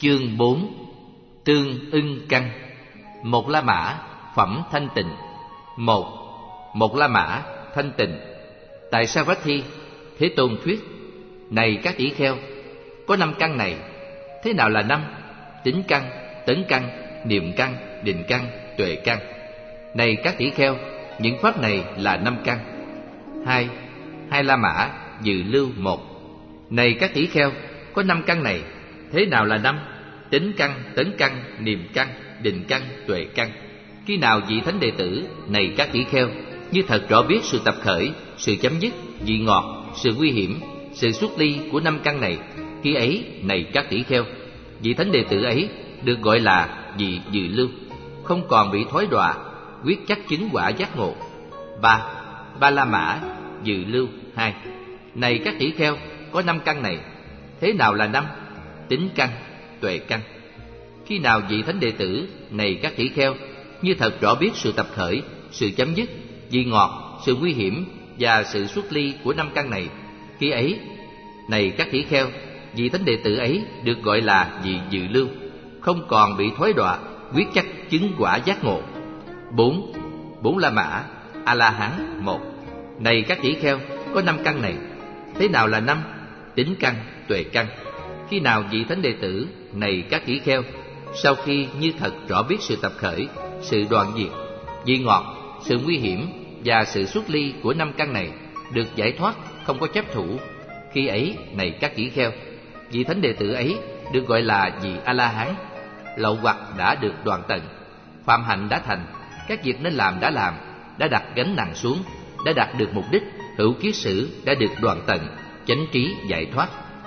Chương 4. Tương ưng căn. Một La Mã, phẩm thanh tịnh. Một La Mã, thanh tịnh. Tại Savatthi, Thế Tôn thuyết: này các tỷ kheo, có 5 căn này. Thế nào là 5? Tính căn, tấn căn, niệm căn, định căn, tuệ căn. Này các tỷ kheo, những pháp này là 5 căn. Hai La Mã, dự lưu 1. Này các tỷ kheo, có 5 căn này. Thế nào là 5? Tính căn, tấn căn, niệm căn, định căn, tuệ căn. Khi nào vị thánh đệ tử, này các tỷ kheo, như thật rõ biết sự tập khởi, sự chấm dứt, vị ngọt, sự nguy hiểm, sự xuất ly của 5 căn này, khi ấy, này các tỷ kheo, vị thánh đệ tử ấy được gọi là vị dự lưu, không còn bị thối đọa, quyết chắc chứng quả giác ngộ. Ba La Mã, dự lưu 2. Này các tỷ kheo, có 5 căn này. Thế nào là 5? Tính căn, tuệ căn. Khi nào vị thánh đệ tử, này các tỷ kheo, như thật rõ biết sự tập khởi, sự chấm dứt, vị ngọt, sự nguy hiểm và sự xuất ly của 5 căn này, khi ấy, này các tỷ kheo, vị thánh đệ tử ấy được gọi là vị dự lưu, không còn bị thối đọa, quyết chắc chứng quả giác ngộ. 4 La Mã, A La Hán 1. Này các tỷ kheo, có 5 căn này. Thế nào là 5? Tính căn, tuệ căn. Khi nào vị thánh đệ tử, này các tỷ kheo, sau khi như thật rõ biết sự tập khởi, sự đoạn diệt, vị ngọt, sự nguy hiểm và sự xuất ly của 5 căn này, được giải thoát, không có chấp thủ, khi ấy, này các tỷ kheo, vị thánh đệ tử ấy được gọi là vị A La Hán. Lậu hoặc đã được đoạn tận, phạm hạnh đã thành, các việc nên làm đã đặt gánh nặng xuống, đã đạt được mục đích, hữu kiết sử đã được đoạn tận, chánh trí giải thoát.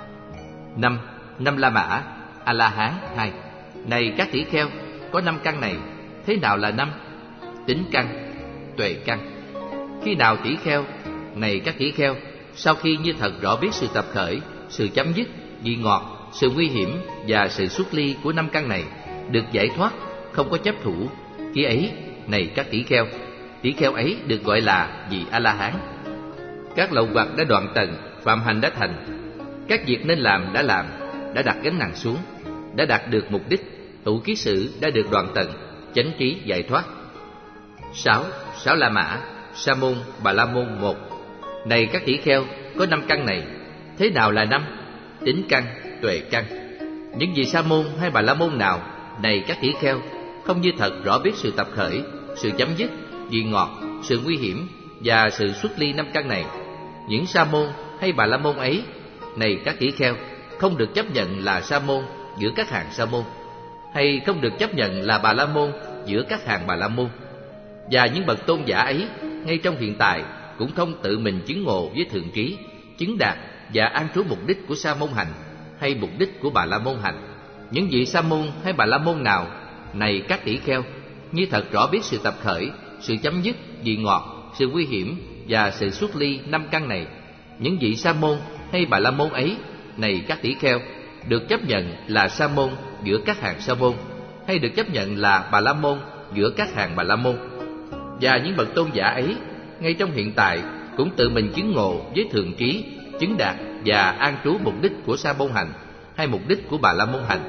5 La Mã, A La Hán 2. Này các tỷ kheo, có 5 căn này. Thế nào là 5? Tính căn, tuệ căn. Khi nào tỷ kheo, này các tỷ kheo, sau khi như thật rõ biết sự tập khởi, sự chấm dứt, vị ngọt, sự nguy hiểm và sự xuất ly của 5 căn này, được giải thoát, không có chấp thủ, khi ấy, này các tỷ kheo ấy được gọi là vị A La Hán. Các lậu hoặc đã đoạn tận, phạm hạnh đã thành, các việc nên làm đã đặt gánh nặng xuống, đã đạt được mục đích, hữu kiết sử đã được đoạn tận, chánh trí giải thoát. 6 La Mã, Sa Môn, Bà La Môn 1. Này các tỷ kheo, có 5 căn này. Thế nào là 5? Tính căn, tuệ căn. Những vị Sa Môn hay Bà La Môn nào, này các tỷ kheo, không như thật rõ biết sự tập khởi, sự chấm dứt, vị ngọt, sự nguy hiểm và sự xuất ly 5 căn này, những Sa Môn hay Bà La Môn ấy, này các tỷ kheo, không được chấp nhận là Sa Môn giữa các hàng Sa Môn, hay không được chấp nhận là Bà La Môn giữa các hàng Bà La Môn. Và những bậc tôn giả ấy, ngay trong hiện tại, cũng không tự mình chứng ngộ với thượng trí, chứng đạt và an trú mục đích của Sa Môn hành hay mục đích của Bà La Môn hành. Những vị Sa Môn hay Bà La Môn nào, này các tỷ kheo, như thật rõ biết sự tập khởi, sự chấm dứt, vị ngọt, sự nguy hiểm và sự xuất ly 5 căn này, những vị Sa Môn hay Bà La Môn ấy, này các tỷ kheo, được chấp nhận là Sa Môn giữa các hàng Sa Môn, hay được chấp nhận là Bà La Môn giữa các hàng Bà La Môn. Và những bậc tôn giả ấy, ngay trong hiện tại, cũng tự mình chứng ngộ với thượng trí, chứng đạt và an trú mục đích của Sa Môn hành hay mục đích của Bà La Môn hành.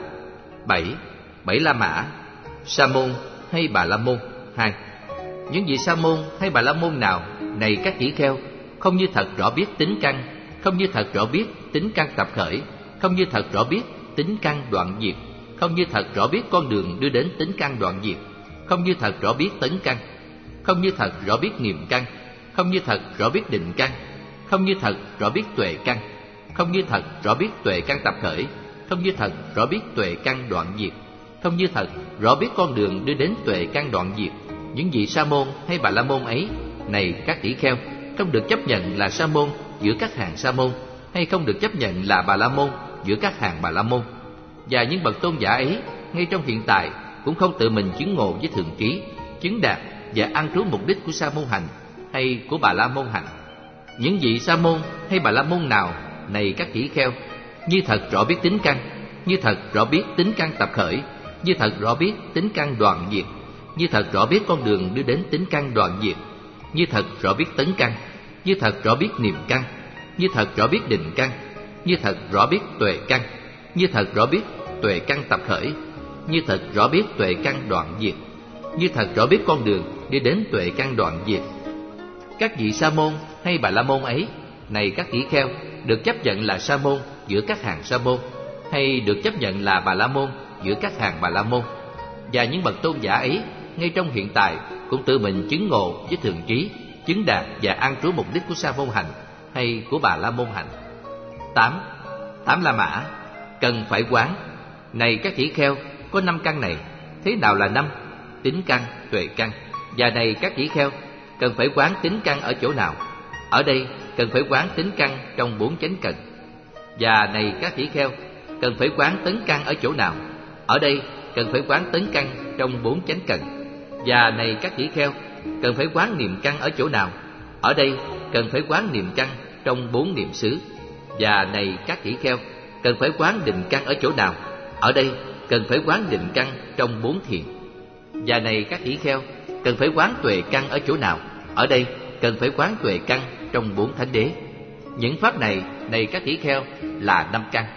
7 La Mã, Sa Môn hay Bà La Môn 2. Những vị Sa Môn hay Bà La Môn nào, này các tỷ kheo, không như thật rõ biết tính căn, không như thật rõ biết tính căn tập khởi, không như thật rõ biết tính căn đoạn diệt, không như thật rõ biết con đường đưa đến tính căn đoạn diệt, không như thật rõ biết tấn căn, không như thật rõ biết niệm căn, không như thật rõ biết định căn, không như thật rõ biết tuệ căn, không như thật rõ biết tuệ căn tập khởi, không như thật rõ biết tuệ căn đoạn diệt, không như thật rõ biết con đường đưa đến tuệ căn đoạn diệt. Những vị Sa Môn hay Bà La Môn ấy, này các tỷ kheo, không được chấp nhận là Sa Môn giữa các hàng Sa Môn, hay không được chấp nhận là Bà La Môn giữa các hàng Bà La Môn. Và những bậc tôn giả ấy, ngay trong hiện tại, cũng không tự mình chứng ngộ với thượng trí, chứng đạt và an trú mục đích của Sa Môn hành hay của Bà La Môn hành. Những vị Sa Môn hay Bà La Môn nào, này các tỷ kheo, như thật rõ biết tính căn, như thật rõ biết tính căn tập khởi, như thật rõ biết tính căn đoạn diệt, như thật rõ biết con đường đưa đến tính căn đoạn diệt, như thật rõ biết tấn căn, như thật rõ biết niệm căn, như thật rõ biết định căn, như thật rõ biết tuệ căn, như thật rõ biết tuệ căn tập khởi, như thật rõ biết tuệ căn đoạn diệt, như thật rõ biết con đường đi đến tuệ căn đoạn diệt. Các vị sa môn hay bà la môn ấy, này các tỷ kheo, được chấp nhận là sa môn giữa các hàng sa môn, hay được chấp nhận là bà la môn giữa các hàng bà la môn. Và những bậc tôn giả ấy, ngay trong hiện tại cũng tự mình chứng ngộ với thường trí, chứng đạt và an trú mục đích của sa môn hành hay của bà la môn hành. 8 la mã cần phải quán. Này các tỷ kheo, có 5 căn này. Thế nào là 5? Tính căn, tuệ căn. Và này các tỷ kheo, cần phải quán tính căn ở chỗ nào? Ở đây cần phải quán tính căn trong 4 chánh cần. Và này các tỷ kheo, cần phải quán tấn căn ở chỗ nào? Ở đây cần phải quán tấn căn trong 4 chánh cần. Và này các tỷ kheo, cần phải quán niệm căn ở chỗ nào? Ở đây cần phải quán niệm căn trong 4 niệm xứ. Và này các tỷ kheo, cần phải quán định căn ở chỗ nào? Ở đây cần phải quán định căn trong 4 thiền. Và này các tỷ kheo, cần phải quán tuệ căn ở chỗ nào? Ở đây cần phải quán tuệ căn trong 4 thánh đế. Những pháp này, này các tỷ kheo, là 5 căn.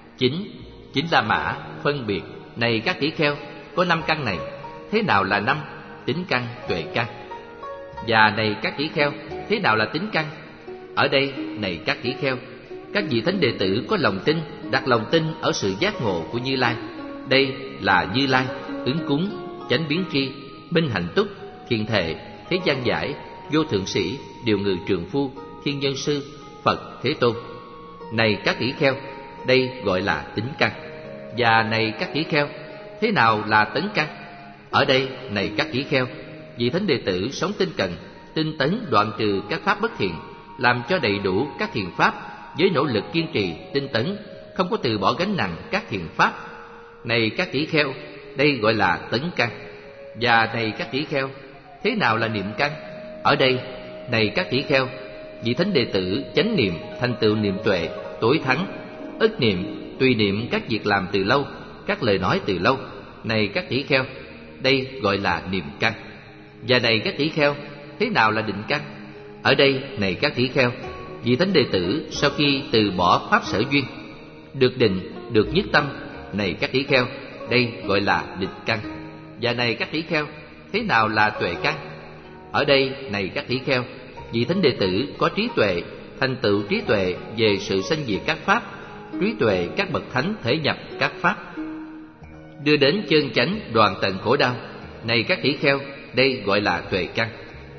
9 la mã phân biệt. Này các tỷ kheo, có 5 căn này. Thế nào là 5? Tính căn, tuệ căn. Và này các tỷ kheo, thế nào là tính căn? Ở đây, này các tỷ kheo, các vị thánh đệ tử có lòng tin, đặt lòng tin ở sự giác ngộ của Như Lai. Đây là Như Lai, ứng cúng, chánh biến tri, minh hạnh túc, thiền thệ, thế gian giải, vô thượng sĩ, điều ngự trường phu, thiên nhân sư, Phật Thế Tôn. Này các tỷ kheo, đây gọi là tính căn. Và này các tỷ kheo, thế nào là tấn căn? Ở đây, này các tỷ kheo, vị thánh đệ tử sống tinh cần, tinh tấn đoạn trừ các pháp bất thiện, làm cho đầy đủ các thiện pháp với nỗ lực kiên trì tinh tấn, không có từ bỏ gánh nặng các thiện pháp. Này các tỷ kheo, đây gọi là tấn căn. Và này các tỷ kheo, thế nào là niệm căn? Ở đây, này các tỷ kheo, vị thánh đệ tử chánh niệm thành tựu niệm tuệ, tối thắng, ức niệm, tùy niệm các việc làm từ lâu, các lời nói từ lâu. Này các tỷ kheo, đây gọi là niệm căn. Và này các tỷ kheo, thế nào là định căn? Ở đây, này các tỷ kheo, vị thánh đệ tử sau khi từ bỏ pháp sở duyên, được định, được nhất tâm. Này các tỷ kheo, đây gọi là định căn. Và này các tỷ kheo, thế nào là tuệ căn? Ở đây, này các tỷ kheo, vị thánh đệ tử có trí tuệ, thành tựu trí tuệ về sự sanh diệt các pháp, trí tuệ các bậc thánh thể nhập các pháp, đưa đến chân chánh đoạn tận khổ đau. Này các tỷ kheo, đây gọi là tuệ căn.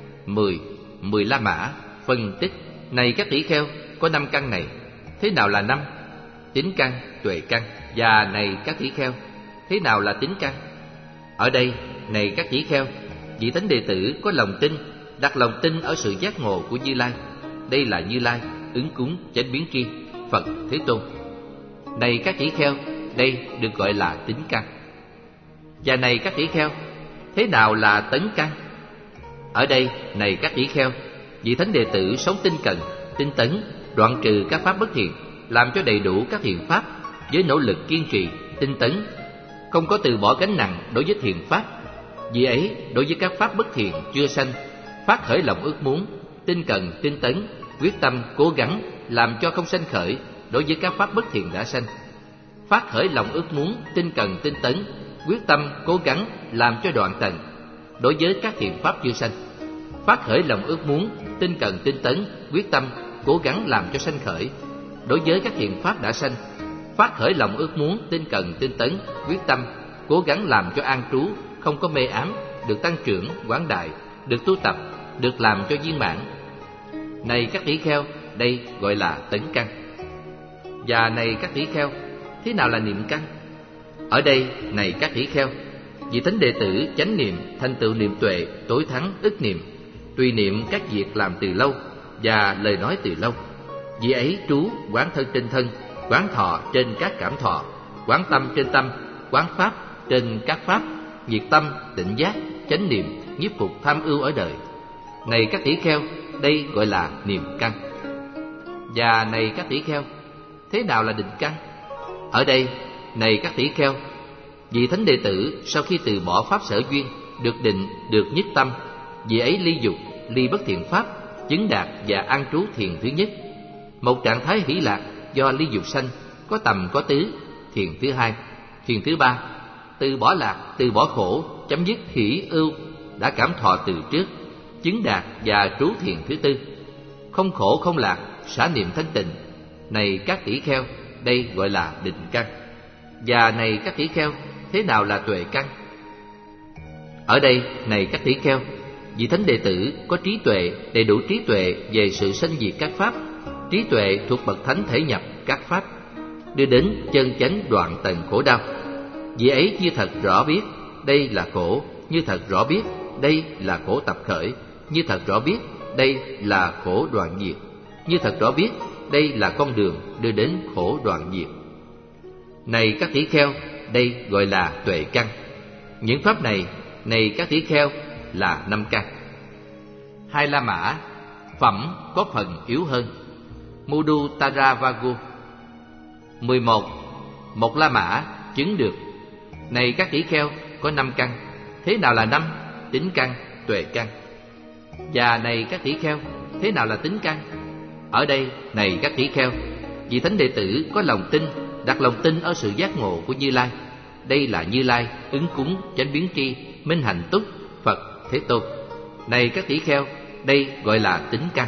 10 la mã phân tích. Này các tỷ kheo, có 5 căn này. Thế nào là 5? Tính căn, tuệ căn. Và này các tỷ kheo, thế nào là tính căn? Ở đây, này các tỷ kheo, vị thánh đệ tử có lòng tin, đặt lòng tin ở sự giác ngộ của Như Lai. Đây là Như Lai, ứng cúng, chánh biến tri, Phật Thế Tôn. Này các tỷ kheo, đây được gọi là tính căn. Và này các tỷ kheo, thế nào là tấn căn? Ở đây, này các tỷ kheo, vị thánh đệ tử sống tinh cần, tinh tấn, đoạn trừ các pháp bất thiện, làm cho đầy đủ các thiện pháp với nỗ lực kiên trì, tinh tấn, không có từ bỏ gánh nặng đối với thiện pháp. Vì ấy, đối với các pháp bất thiện chưa sanh, phát khởi lòng ước muốn, tinh cần, tinh tấn, quyết tâm, cố gắng làm cho không sanh khởi đối với các pháp bất thiện đã sanh. Phát khởi lòng ước muốn, tinh cần, tinh tấn, quyết tâm, cố gắng làm cho đoạn tận đối với các thiện pháp chưa sanh. Phát khởi lòng ước muốn, tinh cần, tinh tấn, quyết tâm, cố gắng làm cho sanh khởi đối với các thiện pháp đã sanh. Phát khởi lòng ước muốn, tinh cần, tinh tấn, quyết tâm, cố gắng làm cho an trú, không có mê ám, được tăng trưởng, quán đại, được tu tập, được làm cho viên mãn. Này các tỷ kheo, đây gọi là tấn căn. Và này các tỷ kheo, thế nào là niệm căn? Ở đây, này các tỷ kheo, vị thánh đệ tử chánh niệm thành tựu niệm tuệ, tối thắng, ức niệm, tùy niệm các việc làm từ lâu và lời nói từ lâu. Vì ấy trú quán thân trên thân, quán thọ trên các cảm thọ, quán tâm trên tâm, quán pháp trên các pháp, nhiệt tâm, tỉnh giác, chánh niệm, nhiếp phục tham ưu ở đời. Này các tỷ kheo, đây gọi là niệm căn. Và này các tỷ kheo, thế nào là định căn? Ở đây, này các tỷ kheo, vị thánh đệ tử sau khi từ bỏ pháp sở duyên, được định, được nhất tâm, vì ấy ly dục, ly bất thiện pháp, chứng đạt và an trú thiền thứ nhất. Một trạng thái hỷ lạc do ly dục sanh, có tầm có tứ, thiền thứ hai. Thiền thứ ba, từ bỏ lạc, từ bỏ khổ, chấm dứt hỷ ưu, đã cảm thọ từ trước, chứng đạt và trú thiền thứ tư. Không khổ không lạc, xả niệm thanh tịnh. Này các tỷ kheo, đây gọi là định căn. Và này các tỷ kheo, thế nào là tuệ căn? Ở đây, này các tỷ kheo, vị thánh đệ tử có trí tuệ, đầy đủ trí tuệ về sự sanh diệt các pháp, trí tuệ thuộc bậc thánh thể nhập các pháp, đưa đến chân chánh đoạn tận khổ đau. Vị ấy như thật rõ biết đây là khổ, như thật rõ biết đây là khổ tập khởi, như thật rõ biết đây là khổ đoạn diệt, như thật rõ biết đây là con đường đưa đến khổ đoạn diệt. Này các tỷ kheo, đây gọi là tuệ căn. Những pháp này, này các tỷ kheo, là 5 căn. 2 La Mã, phẩm có phần yếu hơn. Mudutaravagu. 11. Một La Mã chứng được. Này các tỷ kheo, có 5 căn. Thế nào là 5? Tính căn, tuệ căn. Và này các tỷ kheo, thế nào là tính căn? Ở đây, này các tỷ kheo, vị thánh đệ tử có lòng tin, đặt lòng tin ở sự giác ngộ của Như Lai. Đây là Như Lai, ứng cúng, chánh biến tri, minh hạnh túc, Phật, Thế Tôn. Này các tỷ kheo, đây gọi là tính căn.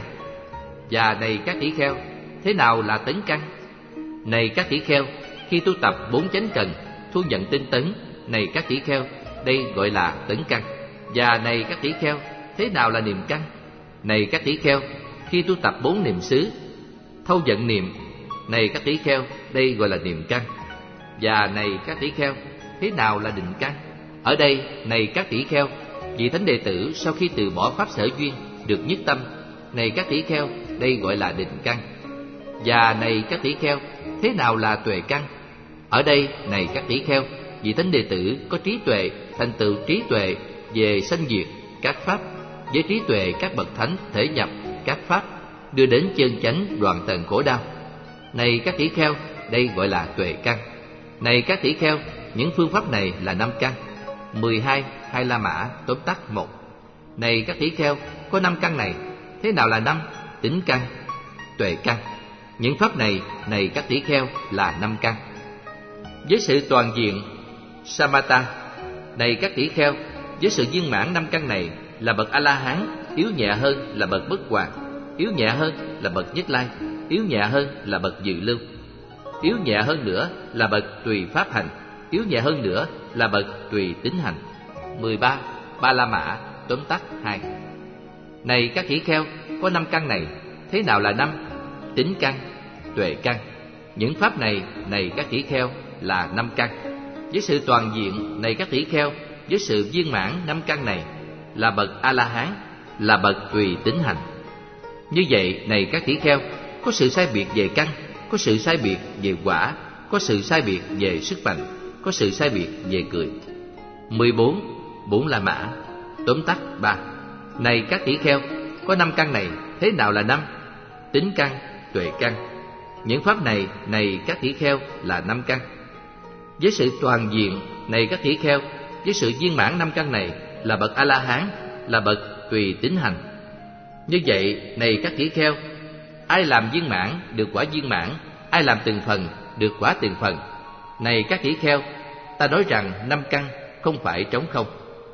Và này các tỷ kheo, thế nào là tấn căn? Này các tỷ kheo, khi tu tập 4 chánh cần, thu nhận tinh tấn. Này các tỷ kheo, đây gọi là tấn căn. Và này các tỷ kheo, thế nào là niệm căn? Này các tỷ kheo, khi tu tập 4 niệm xứ, thâu vận niệm. Này các tỷ kheo, đây gọi là niệm căn. Và này các tỷ kheo, thế nào là định căn? Ở đây, này các tỷ kheo, vị thánh đệ tử sau khi từ bỏ pháp sở duyên được nhất tâm. Này các tỷ kheo, đây gọi là định căn. Và này các tỷ kheo, thế nào là tuệ căn? Ở đây, này các tỷ kheo, vị thánh đệ tử có trí tuệ, thành tựu trí tuệ về sanh diệt các pháp, với trí tuệ các bậc thánh thể nhập các pháp, đưa đến chân chánh đoạn tận khổ đau. Này các tỷ kheo, đây gọi là tuệ căn. Này các tỷ kheo, những phương pháp này là 5 căn. 12 Hai La Mã tóm tắt 1. Này các tỷ kheo, có 5 căn này. Thế nào là 5? Tính căn, tuệ căn. Những pháp này, này các tỷ kheo, là 5 căn. Với sự toàn diện Samatha, này các tỷ kheo, với sự viên mãn 5 căn này là bậc A-la-hán, yếu nhẹ hơn là bậc bất hoàn, yếu nhẹ hơn là bậc Nhất Lai, yếu nhẹ hơn là bậc Dự Lưu, yếu nhẹ hơn nữa là bậc Tùy Pháp Hành, yếu nhẹ hơn nữa là bậc Tùy Tính Hành. 13 Ba La Mã tóm tắt 2. Này các tỷ kheo, có 5 căn này. Thế nào là 5? Tính căn, tuệ căn. Những pháp này, này các tỷ kheo, là 5 căn. Với sự toàn diện, này các tỷ kheo, với sự viên mãn 5 căn này là bậc A-la-hán, là bậc Tùy Tính Hành. Như vậy, này các tỷ kheo, có sự sai biệt về căn, có sự sai biệt về quả, có sự sai biệt về sức mạnh, có sự sai biệt về cười. 14 Bốn La Mã tóm tắt 3. Này các tỷ kheo, có 5 căn này. Thế nào là 5? Tính căn, tuệ căn. Những pháp này, này các tỷ kheo, là 5 căn. Với sự toàn diện, này các tỷ kheo, với sự viên mãn 5 căn này là bậc A-la-hán, là bậc Tùy Tính Hành. Như vậy, này các tỷ kheo, ai làm viên mãn được quả viên mãn, ai làm từng phần được quả từng phần. Này các tỷ kheo, ta nói rằng 5 căn không phải trống không.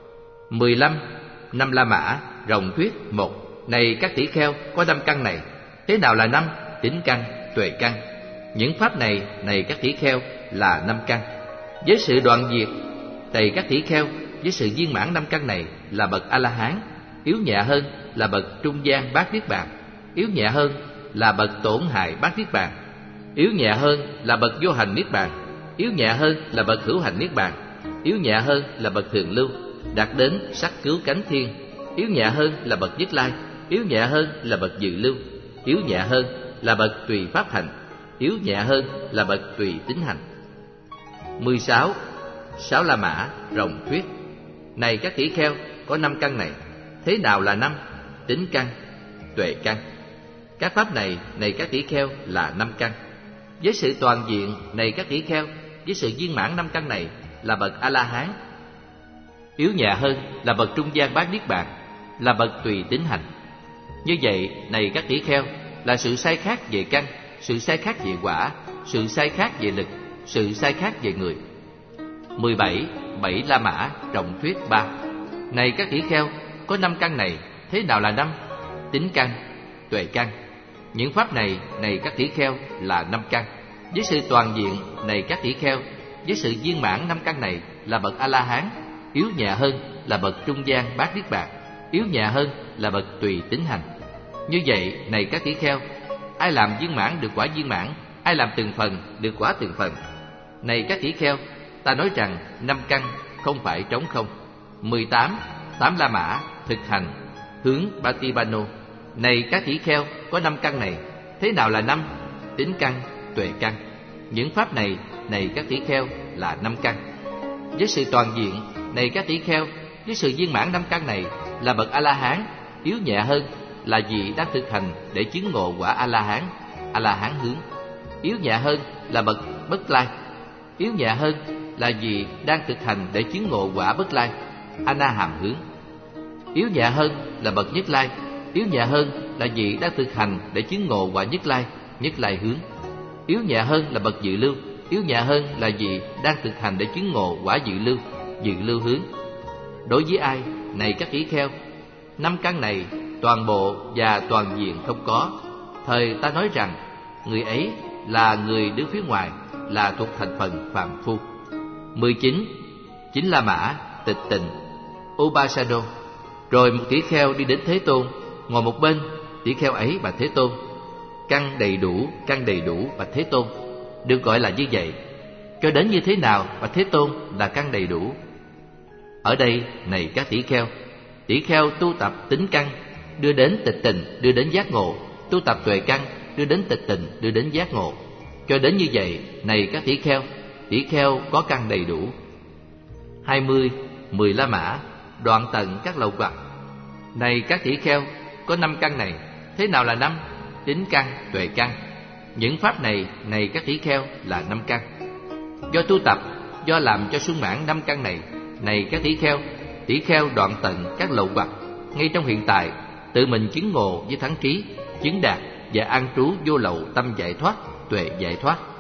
15 Năm La Mã rộng thuyết 1. Này các tỷ kheo, có 5 căn này. Thế nào là 5? Tính căn, tuệ căn. Những pháp này, này các tỷ kheo, là 5 căn. Với sự đoạn diệt, này các tỷ kheo, với sự viên mãn 5 căn này là bậc A-la-hán, yếu nhẹ hơn là bậc trung gian bát niết bàn, yếu nhẹ hơn là bậc tổn hại bát niết bàn, yếu nhẹ hơn là bậc vô hành niết bàn, yếu nhẹ hơn là bậc hữu hành niết bàn, yếu nhẹ hơn là bậc thường lưu, đạt đến sắc cứu cánh thiên, yếu nhẹ hơn là bậc Nhất Lai, yếu nhẹ hơn là bậc Dự Lưu, yếu nhẹ hơn là bậc Tùy Pháp Hành, yếu nhẹ hơn là bậc Tùy Tính Hành. 16 Sáu La Mã rộng thuyết. Này các tỷ kheo, có 5 căn này. Thế nào là 5? Tính căn, tuệ căn. Các pháp này, này các tỷ kheo, là 5 căn. Với sự toàn diện, này các tỷ kheo, với sự viên mãn 5 căn này là bậc A-la-hán, yếu nhẹ hơn là bậc trung gian bát niết bàn, là bậc Tùy Tính Hành. Như vậy, này các tỷ kheo, là sự sai khác về căn, sự sai khác về quả, sự sai khác về lực, sự sai khác về người. 17. Bảy La Mã trọng thuyết 3. Này các tỷ kheo, có 5 căn này, thế nào là 5? Tính căn, tuệ căn. Những pháp này, này các tỷ kheo, là 5 căn. Với sự toàn diện, này các tỷ kheo, với sự viên mãn 5 căn này là bậc A-la-hán. Yếu nhẹ hơn là bậc trung gian bát niết bàn, yếu nhẹ hơn là bậc tùy tín hành. Như vậy, này các tỷ kheo, ai làm viên mãn được quả viên mãn, ai làm từng phần được quả từng phần. Này các tỷ kheo, ta nói rằng 5 căn không phải trống không. 18. Tám La Mã thực hành hướng Patipanno. Này các tỷ kheo, có 5 căn này, thế nào là 5? Tính căn, tuệ căn. Những pháp này, này các tỷ kheo, là 5 căn. Với sự toàn diện, này các tỷ kheo, với sự viên mãn 5 căn này là bậc A-la-hán. Yếu nhẹ hơn là vị đang thực hành để chứng ngộ quả A-la-hán, A-la-hán hướng. Yếu nhẹ hơn là bậc Bất Lai. Yếu nhẹ hơn là vị đang thực hành để chứng ngộ quả Bất Lai, A-na-hàm hướng. Yếu nhẹ hơn là bậc Nhất Lai. Yếu nhẹ hơn là vị đang thực hành để chứng ngộ quả Nhất Lai, Nhất Lai hướng. Yếu nhẹ hơn là bậc Dự Lưu. Yếu nhẹ hơn là vị đang thực hành để chứng ngộ quả Dự Lưu, Dự Lưu hướng. Đối với ai, này các tỷ kheo, 5 căn này toàn bộ và toàn diện không có, thời ta nói rằng người ấy là người đứng phía ngoài, là thuộc thành phần phàm phu. 19. Chín La Mã tịch tịnh Upasado. Rồi một tỷ kheo đi đến Thế Tôn, ngồi một bên. Tỷ kheo ấy bạch Thế Tôn: căn đầy đủ bạch Thế Tôn. Được gọi là như vậy. Cho đến như thế nào bạch Thế Tôn là căn đầy đủ? Ở đây, này các tỷ kheo tu tập tính căn đưa đến tịch tịnh, đưa đến giác ngộ. Tu tập tuệ căn đưa đến tịch tịnh, đưa đến giác ngộ. Cho đến như vậy, này các tỷ kheo có căn đầy đủ. 20. Mười La Mã đoạn tận các lậu hoặc. Này các tỷ kheo, có 5 căn này, thế nào là 5? Tính căn, tuệ căn. Những pháp này, này các tỷ kheo, là 5 căn. Do tu tập, do làm cho sung mãn 5 căn này, này các tỷ kheo đoạn tận các lậu hoặc. Ngay trong hiện tại, tự mình chứng ngộ với thắng trí, chứng đạt và an trú vô lậu tâm giải thoát, tuệ giải thoát.